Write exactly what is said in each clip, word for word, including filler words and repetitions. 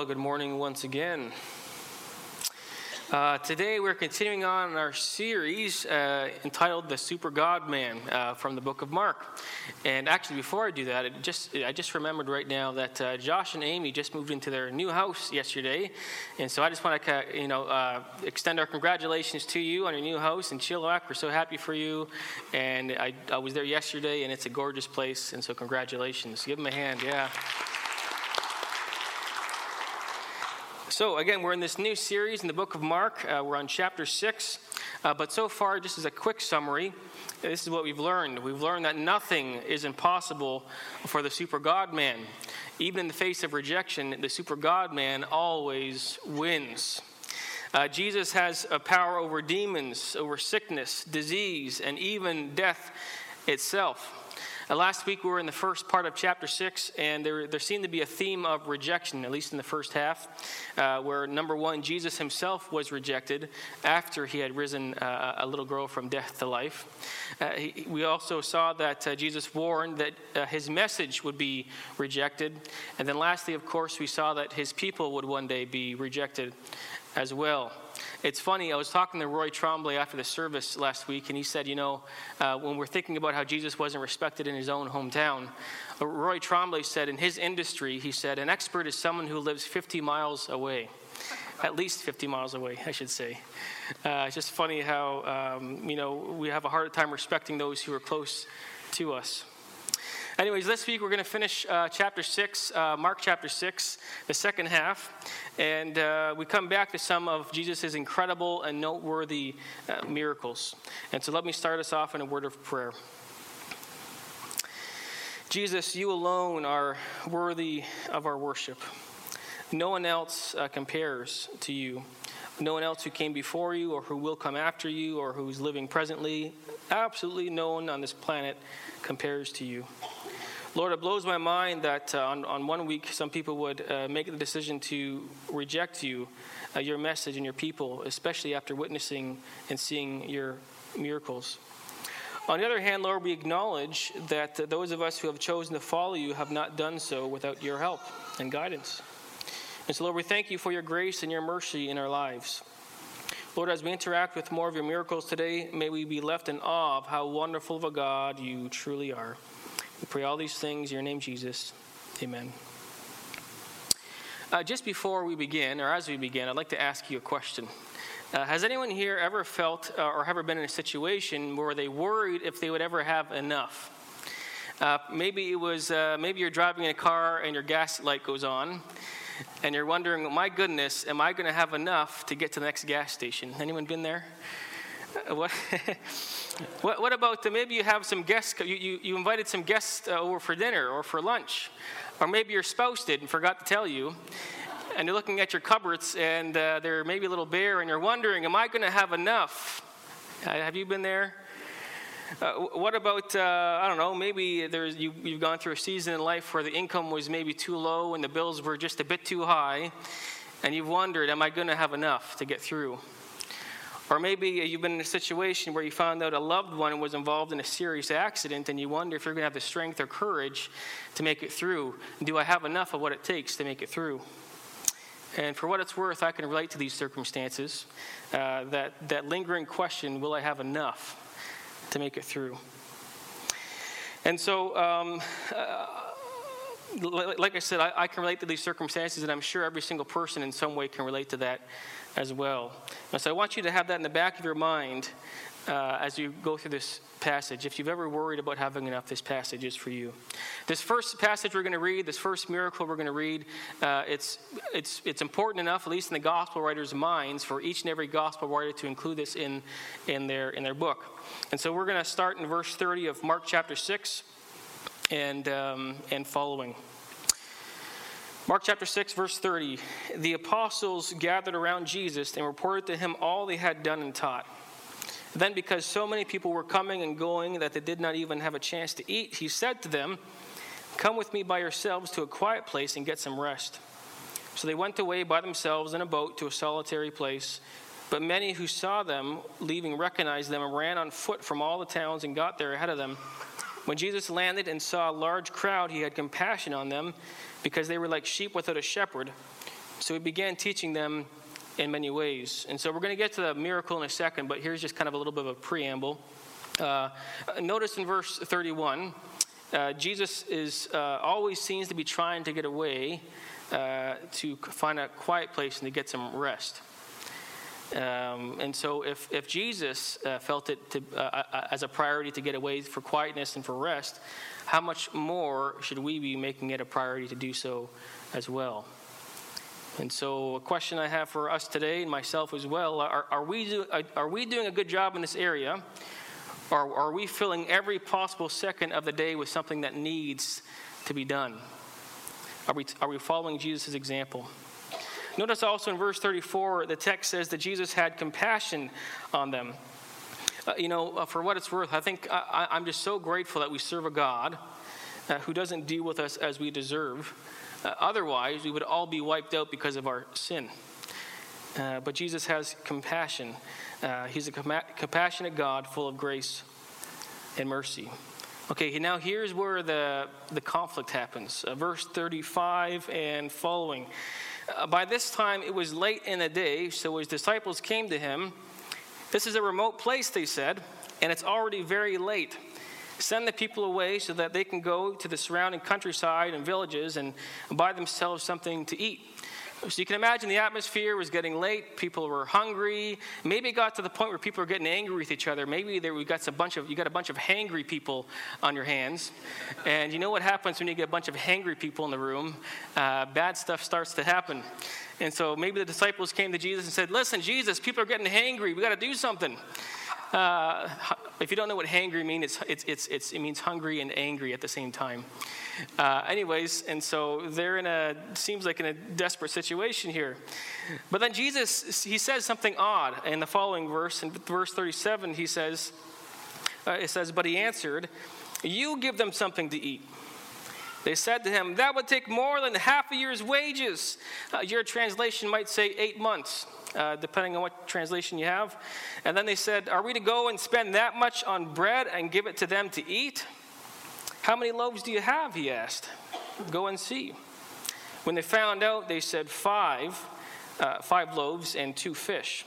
good morning once again. Uh, today we're continuing on our series uh, entitled The Super God Man uh, from the book of Mark. And actually, before I do that, it just I just remembered right now that uh, Josh and Amy just moved into their new house yesterday. And so I just want to you know uh, extend our congratulations to you on your new house in Chilliwack. We're so happy for you. And I, I was there yesterday, and it's a gorgeous place. And so congratulations. Give them a hand, yeah. So again, we're in this new series in the book of Mark. Uh, we're on chapter six. Uh, but so far, just as a quick summary, this is what we've learned. We've learned that nothing is impossible for the super God man. Even in the face of rejection, the super God man always wins. Uh, Jesus has a power over demons, over sickness, disease, and even death itself. Uh, last week we were in the first part of chapter six, and there, there seemed to be a theme of rejection, at least in the first half, uh, where number one, Jesus himself was rejected after he had risen uh, a little girl from death to life. Uh, he, we also saw that uh, Jesus warned that uh, his message would be rejected. And then lastly, of course, we saw that his people would one day be rejected as well. It's funny, I was talking to Roy Tremblay after the service last week, and he said, you know, uh, when we're thinking about how Jesus wasn't respected in his own hometown, uh, Roy Tremblay said in his industry, he said, an expert is someone who lives fifty miles away. At least fifty miles away, I should say. Uh, it's just funny how, um, you know, we have a hard time respecting those who are close to us. Anyways, this week we're going to finish uh, chapter six, uh, Mark chapter six, the second half. And uh, we come back to some of Jesus' incredible and noteworthy uh, miracles. And so let me start us off in a word of prayer. Jesus, you alone are worthy of our worship. No one else uh, compares to you. No one else who came before you or who will come after you or who's living presently, absolutely no one on this planet compares to you. Lord, it blows my mind that uh, on, on one week some people would uh, make the decision to reject you, uh, your message and your people, especially after witnessing and seeing your miracles. On the other hand, Lord, we acknowledge that uh, those of us who have chosen to follow you have not done so without your help and guidance. And so, Lord, we thank you for your grace and your mercy in our lives. Lord, as we interact with more of your miracles today, may we be left in awe of how wonderful of a God you truly are. We pray all these things in your name, Jesus. Amen. Uh, just before we begin, or as we begin, I'd like to ask you a question. Uh, has anyone here ever felt uh, or ever been in a situation where they worried if they would ever have enough? Uh, maybe it was, uh, maybe you're driving in a car and your gas light goes on, and you're wondering, my goodness, am I going to have enough to get to the next gas station? Anyone been there? Uh, what? what? What about the, maybe you have some guests, you, you, you invited some guests uh, over for dinner or for lunch, or maybe your spouse did and forgot to tell you, and you're looking at your cupboards and uh, they're maybe a little bare, and you're wondering, am I going to have enough? Uh, have you been there? Uh, what about, uh, I don't know, maybe there's you, you've gone through a season in life where the income was maybe too low and the bills were just a bit too high, and you've wondered, am I going to have enough to get through? Or maybe you've been in a situation where you found out a loved one was involved in a serious accident, and you wonder if you're going to have the strength or courage to make it through. Do I have enough of what it takes to make it through? And for what it's worth, I can relate to these circumstances, uh, that, that lingering question, will I have enough to make it through? And so, um, uh, like I said, I, I can relate to these circumstances, and I'm sure every single person in some way can relate to that as well. And so I want you to have that in the back of your mind uh, as you go through this passage. If you've ever worried about having enough, this passage is for you. This first passage we're going to read, this first miracle we're going to read, uh, it's it's it's important enough, at least in the gospel writers' minds, for each and every gospel writer to include this in in their in their book. And so we're going to start in verse thirty of Mark chapter six and um, and following. Mark chapter six, verse thirty. The apostles gathered around Jesus and reported to him all they had done and taught. Then, because so many people were coming and going that they did not even have a chance to eat, he said to them, "Come with me by yourselves to a quiet place and get some rest." So they went away by themselves in a boat to a solitary place. But many who saw them leaving recognized them and ran on foot from all the towns and got there ahead of them. When Jesus landed and saw a large crowd, he had compassion on them because they were like sheep without a shepherd. So he began teaching them in many ways. And so we're going to get to the miracle in a second, but here's just kind of a little bit of a preamble. Uh, notice in verse thirty-one, uh, Jesus is uh, always seems to be trying to get away uh, to find a quiet place and to get some rest. Um, and so if, if Jesus uh, felt it to, uh, as a priority to get away for quietness and for rest, how much more should we be making it a priority to do so as well? And so a question I have for us today, and myself as well, are, are, we, do, are we doing a good job in this area? Or are we filling every possible second of the day with something that needs to be done? Are we, are we following Jesus' example? Notice also in verse thirty-four, the text says that Jesus had compassion on them. Uh, you know, uh, for what it's worth, I think I, I'm just so grateful that we serve a God uh, who doesn't deal with us as we deserve. Uh, otherwise, we would all be wiped out because of our sin. Uh, but Jesus has compassion. Uh, he's a com- compassionate God full of grace and mercy. Okay, now here's where the, the conflict happens. Uh, verse thirty-five and following. Uh, by this time, it was late in the day, so his disciples came to him. This is a remote place, they said, and it's already very late. Send the people away so that they can go to the surrounding countryside and villages and buy themselves something to eat. So you can imagine the atmosphere was getting late. People were hungry. Maybe it got to the point where people were getting angry with each other. Maybe there we got a bunch of you got a bunch of hangry people on your hands. And you know what happens when you get a bunch of hangry people in the room? Uh, bad stuff starts to happen. And so maybe the disciples came to Jesus and said, "Listen, Jesus, people are getting hangry. We got to do something." Uh, if you don't know what hangry means, it's, it's, it's, it's, it means hungry and angry at the same time. Uh, anyways, and so they're in a, seems like in a desperate situation here. But then Jesus, he says something odd in the following verse. In verse thirty-seven, he says, uh, it says, "But he answered, 'You give them something to eat.' They said to him, 'That would take more than half a year's wages.'" Uh, your translation might say eight months. Uh, depending on what translation you have. And then they said, "Are we to go and spend that much on bread and give it to them to eat?" "How many loaves do you have?" he asked. "Go and see." When they found out, they said, five, uh, five loaves and two fish.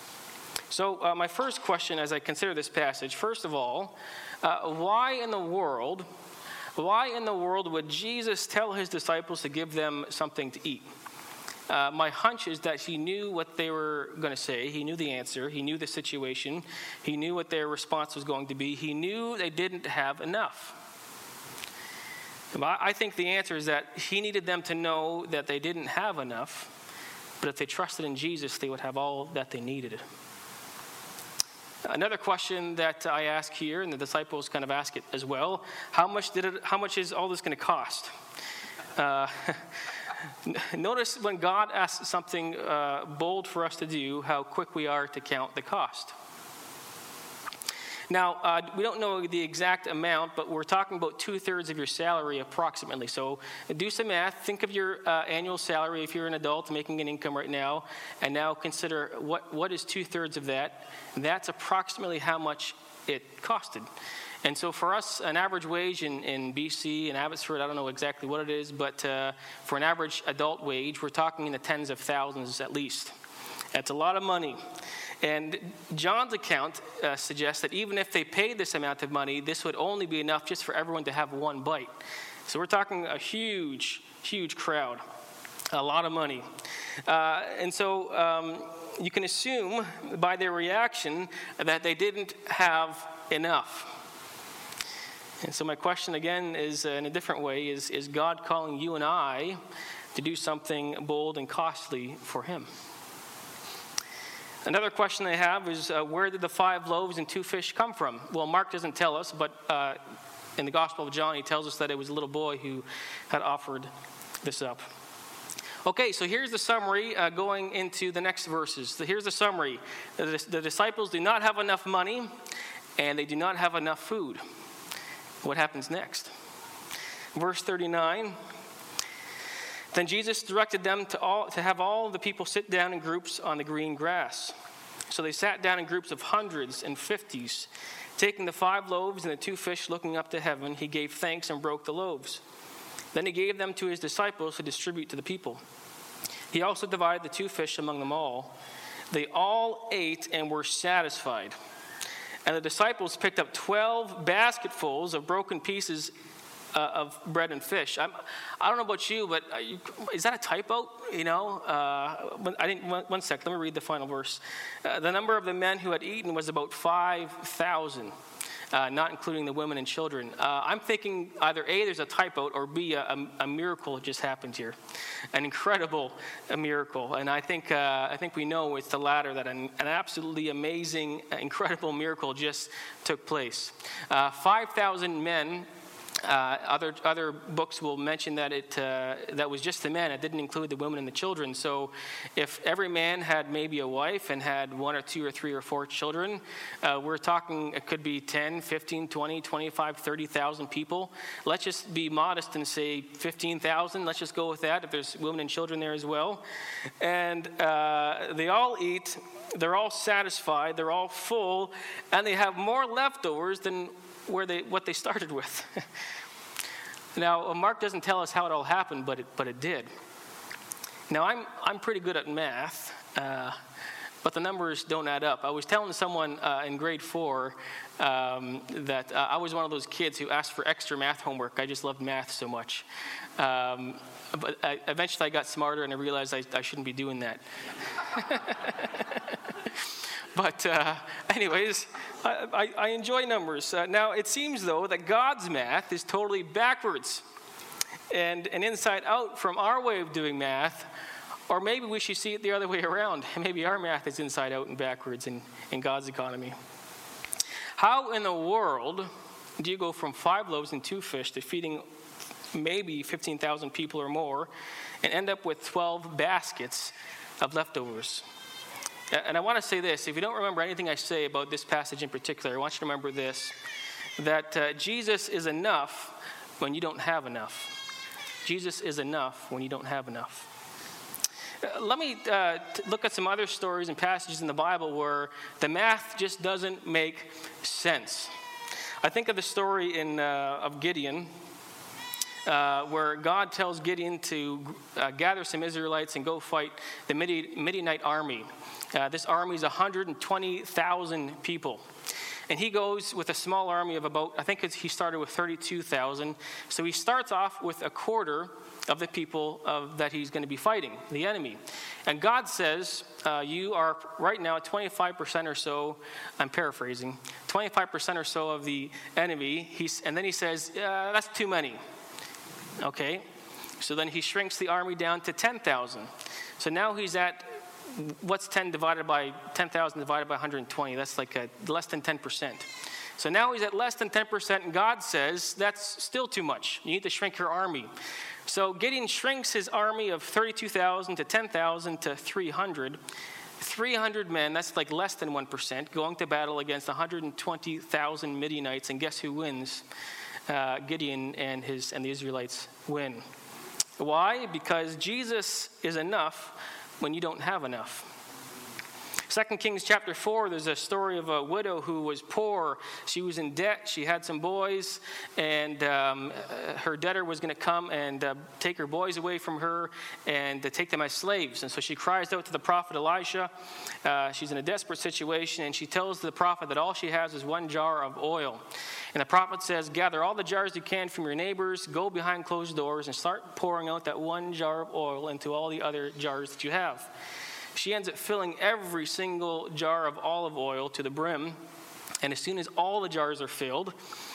So uh, my first question as I consider this passage, first of all, uh, why in the world, why in the world would Jesus tell his disciples to give them something to eat? Uh, my hunch is that he knew what they were going to say. He knew the answer. He knew the situation. He knew what their response was going to be. He knew they didn't have enough. I think the answer is that he needed them to know that they didn't have enough, but if they trusted in Jesus, they would have all that they needed. Another question that I ask here, and the disciples kind of ask it as well, how much did it? How much is all this going to cost? Uh, Notice when God asks something uh, bold for us to do, how quick we are to count the cost. Now, uh, we don't know the exact amount, but we're talking about two-thirds of your salary approximately. So do some math. Think of your uh, annual salary if you're an adult making an income right now, and now consider what, what is two-thirds of that. That's approximately how much it costed. And so for us, an average wage in, in B C and Abbotsford, I don't know exactly what it is, but uh, for an average adult wage, we're talking in the tens of thousands at least. That's a lot of money. And John's account uh, suggests that even if they paid this amount of money, this would only be enough just for everyone to have one bite. So we're talking a huge, huge crowd, a lot of money. Uh, and so um, you can assume by their reaction that they didn't have enough. And so my question again is, uh, in a different way, is, is God calling you and I to do something bold and costly for him? Another question I have is, uh, where did the five loaves and two fish come from? Well, Mark doesn't tell us, but uh, in the Gospel of John, he tells us that it was a little boy who had offered this up. Okay, so here's the summary uh, going into the next verses. So here's the summary. The, the disciples do not have enough money, and they do not have enough food. What happens next? Verse thirty-nine. Then Jesus directed them to all to have all the people sit down in groups on the green grass. So they sat down in groups of hundreds and fifties. Taking the five loaves and the two fish, looking up to heaven, he gave thanks and broke the loaves. Then he gave them to his disciples to distribute to the people. He also divided the two fish among them all. They all ate and were satisfied. And the disciples picked up twelve basketfuls of broken pieces uh, of bread and fish. I'm, I don't know about you, but uh, you, is that a typo? You know, uh, I didn't. One, one sec. Let me read the final verse. Uh, the number of the men who had eaten was about five thousand. Uh, not including the women and children. Uh, I'm thinking either A, there's a typo, or B, a, a, a miracle just happened here. An incredible a miracle. And I think uh, I think we know it's the latter, that an, an absolutely amazing, incredible miracle just took place. Uh, five thousand men. Uh, other other books will mention that it uh, that was just the men. It didn't include the women and the children. So if every man had maybe a wife and had one or two or three or four children, uh, we're talking it could be ten, fifteen, twenty, twenty-five, thirty thousand people. Let's just be modest and say fifteen thousand. Let's just go with that if there's women and children there as well. And uh, they all eat. They're all satisfied. They're all full. And they have more leftovers than where they what they started with. Now, Mark doesn't tell us how it all happened, but it but it did. Now, I'm I'm pretty good at math, uh, but the numbers don't add up. I was telling someone uh, in grade four um, that uh, I was one of those kids who asked for extra math homework. I just loved math so much. Um, but I, eventually I got smarter and I realized I, I shouldn't be doing that. But uh, anyways, I, I, I enjoy numbers. Uh, now, it seems, though, that God's math is totally backwards and, and inside out from our way of doing math. Or maybe we should see it the other way around. Maybe our math is inside out and backwards in, in God's economy. How in the world do you go from five loaves and two fish to feeding maybe fifteen thousand people or more and end up with twelve baskets of leftovers? And I want to say this, if you don't remember anything I say about this passage in particular, I want you to remember this, that uh, Jesus is enough when you don't have enough. Jesus is enough when you don't have enough. Uh, let me uh, t- look at some other stories and passages in the Bible where the math just doesn't make sense. I think of the story in uh, of Gideon, Uh, where God tells Gideon to uh, gather some Israelites and go fight the Midi- Midianite army. Uh, this army is one hundred twenty thousand people. And he goes with a small army of about, I think it's, he started with thirty-two thousand. So he starts off with a quarter of the people of, that he's going to be fighting, the enemy. And God says, uh, you are right now twenty-five percent or so, I'm paraphrasing, twenty-five percent or so of the enemy. He's, and then he says, uh, that's too many. Okay, so then he shrinks the army down to ten thousand. So now he's at, what's ten divided by, ten thousand divided by one hundred twenty? That's like a, less than ten percent. So now he's at less than ten percent, and God says, that's still too much. You need to shrink your army. So Gideon shrinks his army of thirty-two thousand to ten thousand to three hundred. three hundred men, that's like less than one percent, going to battle against one hundred twenty thousand Midianites, and guess who wins? Uh, Gideon and his and the Israelites win. Why? Because Jesus is enough when you don't have enough. Second Kings chapter four, there's a story of a widow who was poor. She was in debt. She had some boys, and um, her debtor was going to come and uh, take her boys away from her and to take them as slaves. And so she cries out to the prophet Elisha. Uh, she's in a desperate situation, and she tells the prophet that all she has is one jar of oil. And the prophet says, gather all the jars you can from your neighbors, go behind closed doors, and start pouring out that one jar of oil into all the other jars that you have. She ends up filling every single jar of olive oil to the brim. And as soon as all the jars are filled,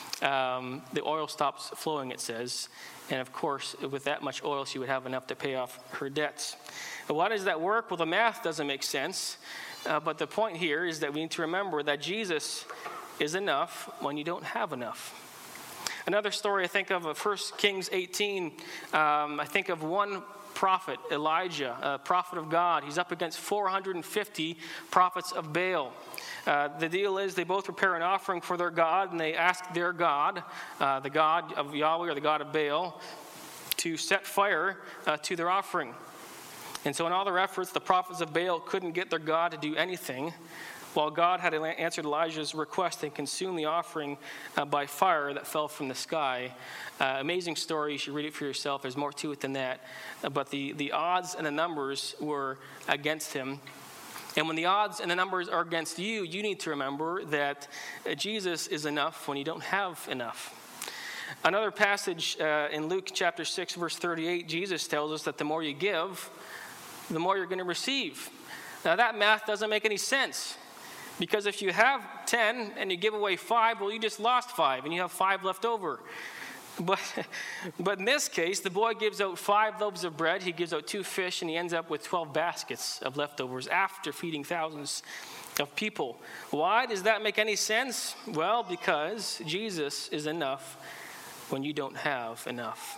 um, the oil stops flowing, it says. And of course, with that much oil, she would have enough to pay off her debts. But why does that work? Well, the math doesn't make sense. Uh, but the point here is that we need to remember that Jesus is enough when you don't have enough. Another story I think of, of First Kings eighteen, um, I think of one prophet, Elijah, a prophet of God. He's up against four hundred fifty prophets of Baal. Uh, the deal is they both prepare an offering for their God, and they ask their God, uh, the God of Yahweh or the God of Baal, to set fire uh, to their offering. And so in all their efforts, the prophets of Baal couldn't get their God to do anything. while God had answered Elijah's request and consumed the offering uh, by fire that fell from the sky. Uh, amazing story. You should read it for yourself. There's more to it than that. Uh, but the, the odds and the numbers were against him. And when the odds and the numbers are against you, you need to remember that Jesus is enough when you don't have enough. Another passage uh, in Luke chapter six, verse thirty-eight, Jesus tells us that the more you give, the more you're going to receive. Now that math doesn't make any sense, because if you have ten and you give away five, well, you just lost five and you have five left over. But, but in this case, the boy gives out five loaves of bread, he gives out two fish, and he ends up with twelve baskets of leftovers after feeding thousands of people. Why does that make any sense? Well, because Jesus is enough when you don't have enough.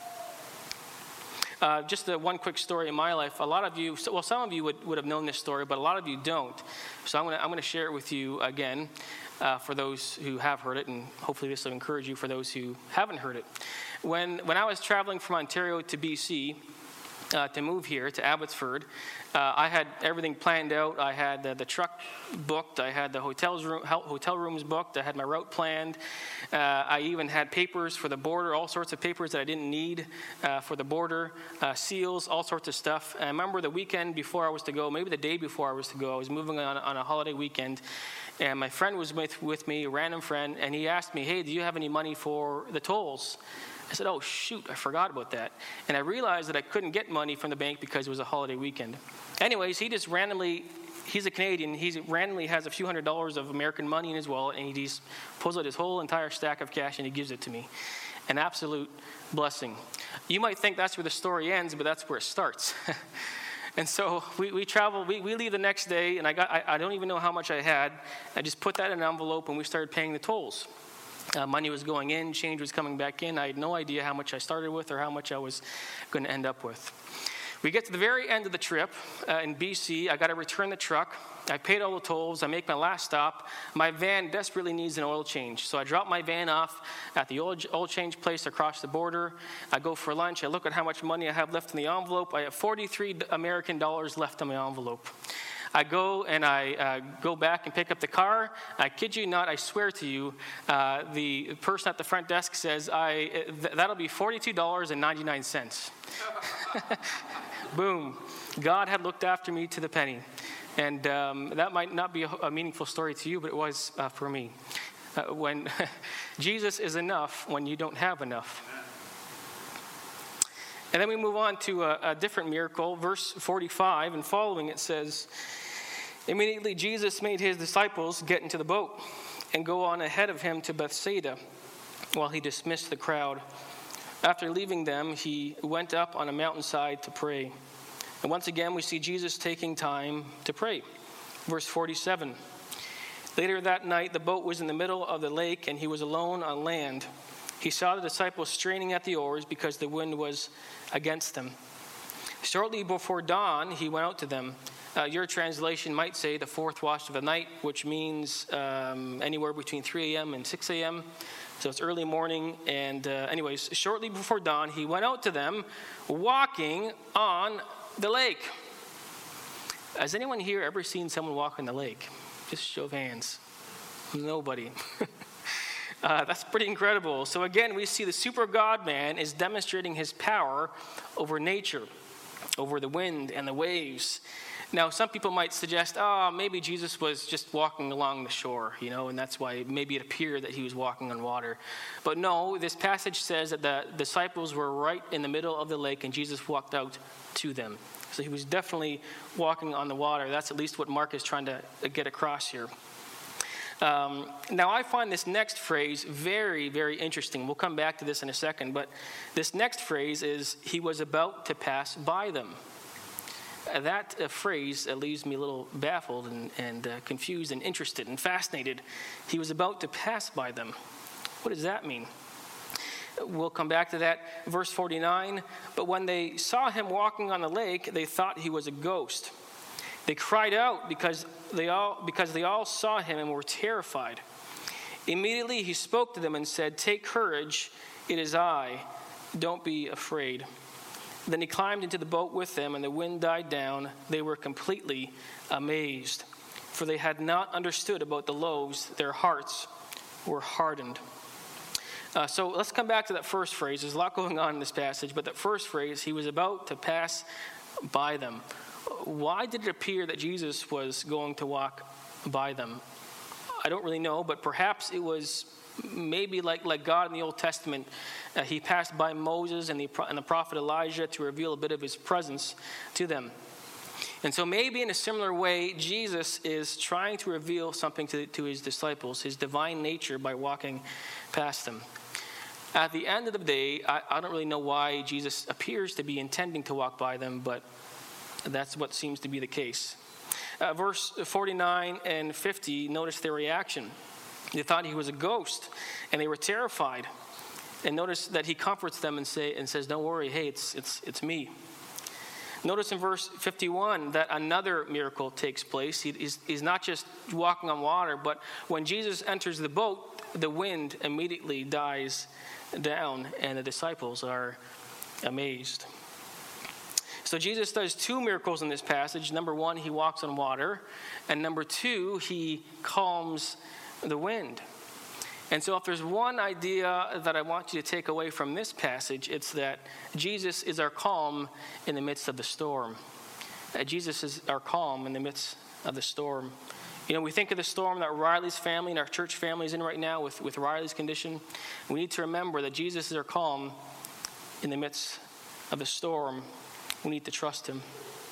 Uh, just a, one quick story in my life. A lot of you, well, some of you would, would have known this story, but a lot of you don't. So I'm going to I'm going to share it with you again uh, for those who have heard it, and hopefully this will encourage you for those who haven't heard it. When when I was traveling from Ontario to B C uh, to move here to Abbotsford, uh, I had everything planned out. I had uh, the truck booked. I had the hotels room, hotel rooms booked. I had my route planned. Uh, I even had papers for the border, all sorts of papers that I didn't need uh, for the border, uh, seals, all sorts of stuff. And I remember the weekend before I was to go, maybe the day before I was to go, I was moving on, on a holiday weekend, and my friend was with, with me, a random friend, and he asked me, hey, do you have any money for the tolls? I said, oh, shoot, I forgot about that. And I realized that I couldn't get money from the bank because it was a holiday weekend. Anyways, he just randomly, he's a Canadian, he randomly has a few hundred dollars of American money in his wallet, and he just pulls out his whole entire stack of cash and he gives it to me. An absolute blessing. You might think that's where the story ends, but that's where it starts. And so we, we travel, we, we leave the next day, and I got I, I don't even know how much I had. I just put that in an envelope, and we started paying the tolls. Uh, money was going in, change was coming back in. I had no idea how much I started with or how much I was going to end up with. We get to the very end of the trip uh, in B C. I got to return the truck. I paid all the tolls. I make my last stop. My van desperately needs an oil change. So I drop my van off at the oil, oil change place across the border. I go for lunch. I look at how much money I have left in the envelope. I have forty-three American dollars left in my envelope. I go and I uh, go back and pick up the car. I kid you not, I swear to you, uh, the person at the front desk says, "I th- that'll be forty-two dollars and ninety-nine cents. Boom. God had looked after me to the penny. And um, that might not be a, a meaningful story to you, but it was uh, for me. Uh, when Jesus is enough when you don't have enough. And then we move on to a, a different miracle. Verse forty-five and following, it says, immediately Jesus made his disciples get into the boat and go on ahead of him to Bethsaida while he dismissed the crowd. After leaving them, he went up on a mountainside to pray. And once again, we see Jesus taking time to pray. Verse forty-seven. Later that night, the boat was in the middle of the lake, and he was alone on land. He saw the disciples straining at the oars because the wind was against them. Shortly before dawn, he went out to them. Uh, your translation might say the fourth watch of the night, which means um, anywhere between three a.m. and six a.m., so it's early morning. And uh, anyways, shortly before dawn, he went out to them walking on the lake. Has anyone here ever seen someone walk on the lake? Just show of hands. Nobody. uh, that's pretty incredible. So again, we see the super God man is demonstrating his power over nature, over the wind and the waves. Now, some people might suggest, oh, maybe Jesus was just walking along the shore, you know, and that's why maybe it appeared that he was walking on water. But no, this passage says that the disciples were right in the middle of the lake and Jesus walked out to them. So he was definitely walking on the water. That's at least what Mark is trying to get across here. Um, now, I find this next phrase very, very interesting. We'll come back to this in a second. But this next phrase is, he was about to pass by them. Uh, that uh, phrase uh, leaves me a little baffled and, and uh, confused and interested and fascinated. He was about to pass by them. What does that mean? We'll come back to that. Verse forty-nine, but when they saw him walking on the lake, they thought he was a ghost. They cried out because they all because they all saw him and were terrified. Immediately he spoke to them and said, "Take courage, it is I. Don't be afraid." Then he climbed into the boat with them, and the wind died down. They were completely amazed. for they had not understood about the loaves, their hearts were hardened. Uh, so let's come back to that first phrase. There's a lot going on in this passage, but that first phrase, he was about to pass by them. Why did it appear that Jesus was going to walk by them? I don't really know, but perhaps it was maybe like, like God in the Old Testament. Uh, he passed by Moses and the, and the prophet Elijah to reveal a bit of his presence to them. And so maybe in a similar way, Jesus is trying to reveal something to, to his disciples, his divine nature, by walking past them. At the end of the day, I, I don't really know why Jesus appears to be intending to walk by them, but that's what seems to be the case. Uh, verse forty-nine and fifty, notice their reaction. They thought he was a ghost, and they were terrified. And notice that he comforts them and, say, and says, don't worry, hey, it's, it's, it's me. Notice in verse fifty-one that another miracle takes place. He, he's, he's not just walking on water, but when Jesus enters the boat, the wind immediately dies down, and the disciples are amazed. So Jesus does two miracles in this passage. Number one, he walks on water, and number two, he calms the wind. And so if there's one idea that I want you to take away from this passage, it's that Jesus is our calm in the midst of the storm. That Jesus is our calm in the midst of the storm. You know, we think of the storm that Riley's family and our church family is in right now with, with Riley's condition. We need to remember that Jesus is our calm in the midst of the storm. We need to trust him.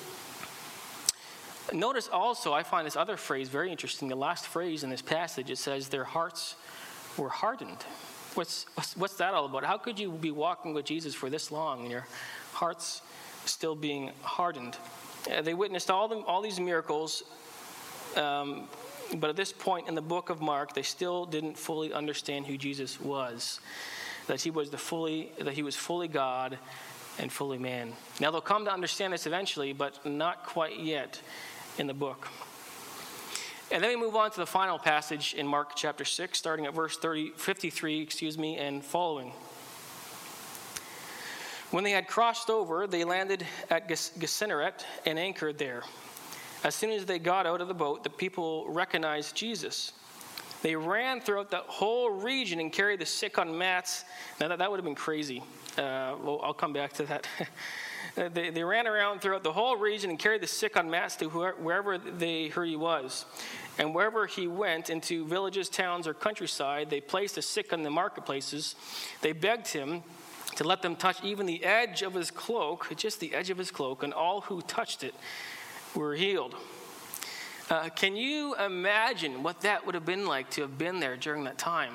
Notice also, I find this other phrase very interesting. The last phrase in this passage, it says, their hearts were hardened. What's, what's, what's that all about? How could you be walking with Jesus for this long and your heart's still being hardened? Uh, they witnessed all, the, all these miracles. Um, but at this point in the book of Mark, they still didn't fully understand who Jesus was. That he was the fully, that he was fully God and fully man. Now they'll come to understand this eventually, but not quite yet in the book. And then we move on to the final passage in Mark chapter six, starting at verse thirty, fifty-three, excuse me, and following. When they had crossed over, they landed at Gennesaret and anchored there. As soon as they got out of the boat, the people recognized Jesus. They ran throughout the whole region and carried the sick on mats. Now, that, that would have been crazy. Uh, well, I'll come back to that. they, they ran around throughout the whole region and carried the sick on mats to wherever they heard he was. And wherever he went, into villages, towns, or countryside, they placed the sick on the marketplaces. They begged him to let them touch even the edge of his cloak, just the edge of his cloak, and all who touched it were healed. Uh, can you imagine what that would have been like to have been there during that time?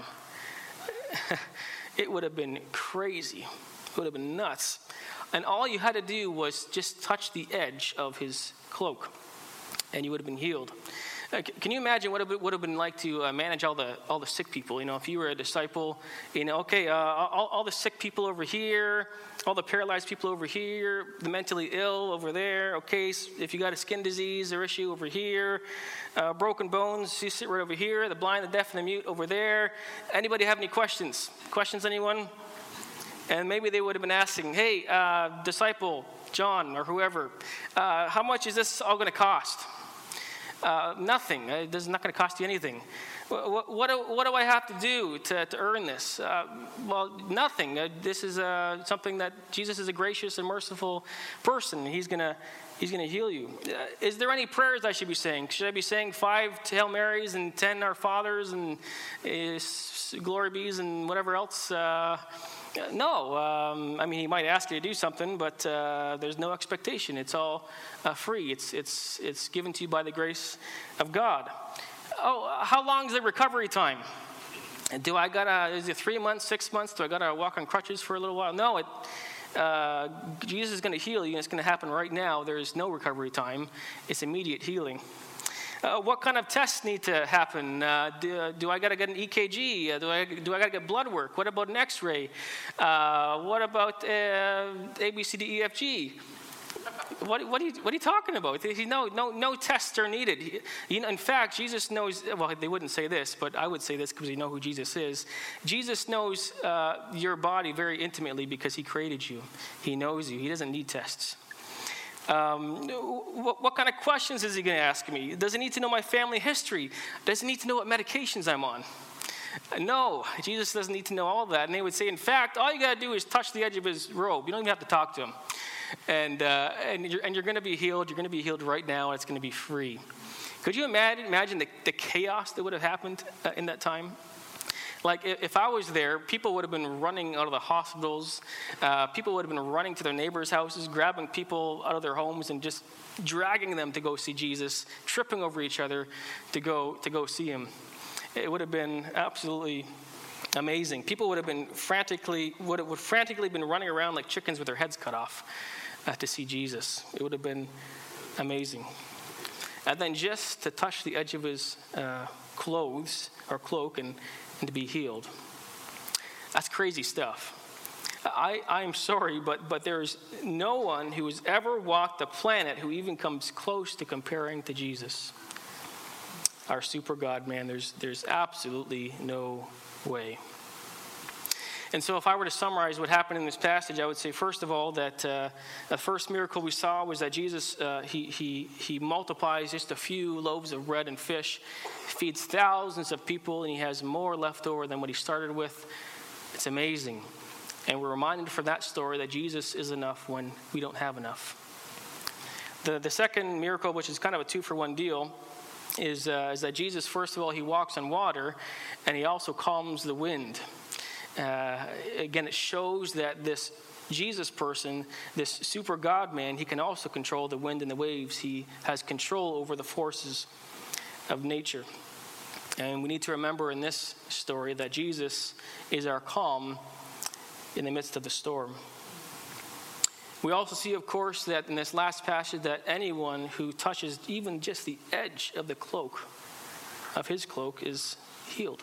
It would have been crazy. It would have been nuts. And all you had to do was just touch the edge of his cloak, and you would have been healed. Uh, can you imagine what it would have been like to uh, manage all the all the sick people? You know, if you were a disciple, you know, okay, uh, all, all the sick people over here, all the paralyzed people over here, the mentally ill over there. Okay, so if you got a skin disease or issue over here, uh, broken bones, you sit right over here. The blind, the deaf, and the mute over there. Anybody have any questions? Questions, anyone? And maybe they would have been asking, hey, uh, disciple John or whoever, uh, how much is this all going to cost? Uh, nothing. It's not going to cost you anything. What, what, do, what do I have to do to, to earn this? Uh, well, nothing. Uh, this is uh, something that Jesus is a gracious and merciful person. He's going to he's going to heal you. Uh, is there any prayers I should be saying? Should I be saying five Hail Marys and ten Our Fathers and uh, Glory Bees and whatever else? Uh, No, um, I mean, he might ask you to do something, but uh, there's no expectation. It's all uh, free. It's it's it's given to you by the grace of God. Oh, how long is the recovery time? Do I gotta? Is it three months, six months? Do I gotta walk on crutches for a little while? No, it. Uh, Jesus is going to heal you, and it's going to happen right now. There is no recovery time. It's immediate healing. Uh, what kind of tests need to happen? Uh, do, do I got to get an E K G? Uh, do I do I got to get blood work? What about an X-ray? Uh, what about uh, A, B, C, D, E, F, G? What, what, are you, what are you talking about? No, no, no tests are needed. He, you know, in fact, Jesus knows, well, they wouldn't say this, but I would say this because you know who Jesus is. Jesus knows uh, your body very intimately because he created you. He knows you. He doesn't need tests. Um, what, what kind of questions is he going to ask me? Does he need to know my family history? Does he need to know what medications I'm on? No, Jesus doesn't need to know all of that. And they would say, in fact, all you got to do is touch the edge of his robe. You don't even have to talk to him. And, uh, and you're, and you're going to be healed. You're going to be healed right now, and it's going to be free. Could you imagine, imagine the, the chaos that would have happened uh, in that time? Like, if I was there, people would have been running out of the hospitals. Uh, people would have been running to their neighbors' houses, grabbing people out of their homes and just dragging them to go see Jesus, tripping over each other to go to go see him. It would have been absolutely amazing. People would have been frantically, would have would frantically been running around like chickens with their heads cut off uh, to see Jesus. It would have been amazing. And then just to touch the edge of his uh, clothes or cloak and and to be healed. That's crazy stuff. I, I'm sorry, but, but there's no one who has ever walked the planet who even comes close to comparing to Jesus. Our super God, man, there's, there's absolutely no way. And so if I were to summarize what happened in this passage, I would say, first of all, that uh, the first miracle we saw was that Jesus, uh, he, he, he multiplies just a few loaves of bread and fish, feeds thousands of people, and he has more left over than what he started with. It's amazing. And we're reminded from that story that Jesus is enough when we don't have enough. The, the second miracle, which is kind of a two-for-one deal, is, uh, is that Jesus, first of all, he walks on water, and he also calms the wind. Uh, again, it shows that this Jesus person, this super God man, he can also control the wind and the waves. He has control over the forces of nature. And we need to remember in this story that Jesus is our calm in the midst of the storm. We also see, of course, that in this last passage that anyone who touches even just the edge of the cloak, of his cloak, is healed.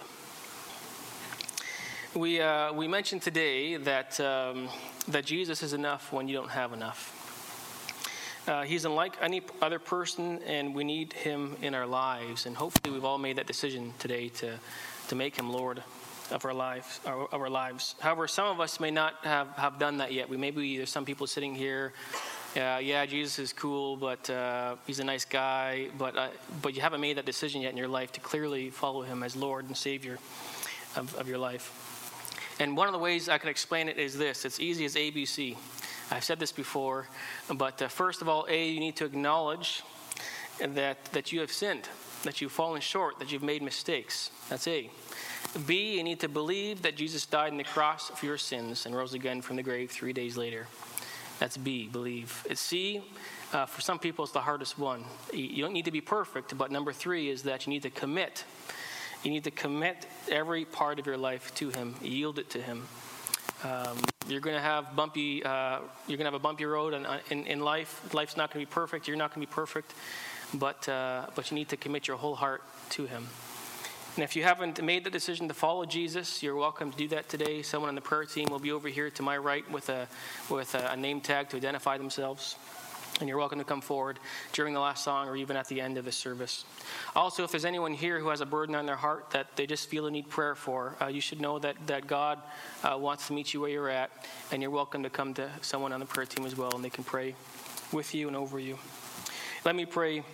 We uh, we mentioned today that um, that Jesus is enough when you don't have enough. Uh, he's unlike any other person, and we need him in our lives. And hopefully, we've all made that decision today to to make him Lord of our lives. Of our lives. However, some of us may not have, have done that yet. We maybe there's some people sitting here. Uh, yeah, Jesus is cool, but uh, he's a nice guy. But uh, but you haven't made that decision yet in your life to clearly follow him as Lord and Savior of, of your life. And one of the ways I can explain it is this. It's easy as A B C. I've said this before, but uh, first of all, A, you need to acknowledge that, that you have sinned, that you've fallen short, that you've made mistakes. That's A. B, you need to believe that Jesus died on the cross for your sins and rose again from the grave three days later. That's B, believe. It's C, uh, for some people, it's the hardest one. You don't need to be perfect, but number three is that you need to commit. You need to commit every part of your life to him. Yield it to him. Um, you're going to have bumpy. Uh, you're going to have a bumpy road in, in, in life. Life's not going to be perfect. You're not going to be perfect, but uh, but you need to commit your whole heart to him. And if you haven't made the decision to follow Jesus, you're welcome to do that today. Someone on the prayer team will be over here to my right with a with a, a name tag to identify themselves. And you're welcome to come forward during the last song or even at the end of the service. Also, if there's anyone here who has a burden on their heart that they just feel they need prayer for, uh, you should know that, that God uh, wants to meet you where you're at, and you're welcome to come to someone on the prayer team as well, and they can pray with you and over you. Let me pray.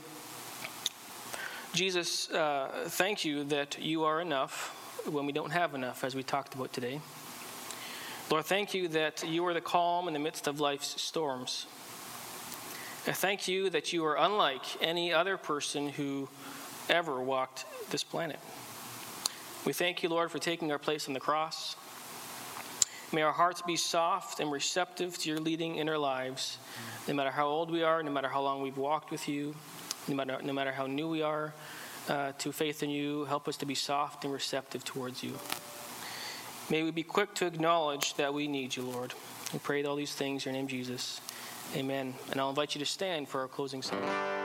Jesus, uh, thank you that you are enough when we don't have enough, as we talked about today. Lord, thank you that you are the calm in the midst of life's storms. I thank you that you are unlike any other person who ever walked this planet. We thank you, Lord, for taking our place on the cross. May our hearts be soft and receptive to your leading in our lives, no matter how old we are, no matter how long we've walked with you, no matter, no matter how new we are uh, to faith in you. Help us to be soft and receptive towards you. May we be quick to acknowledge that we need you, Lord. We pray all these things in your name, Jesus. Amen. And I'll invite you to stand for our closing song.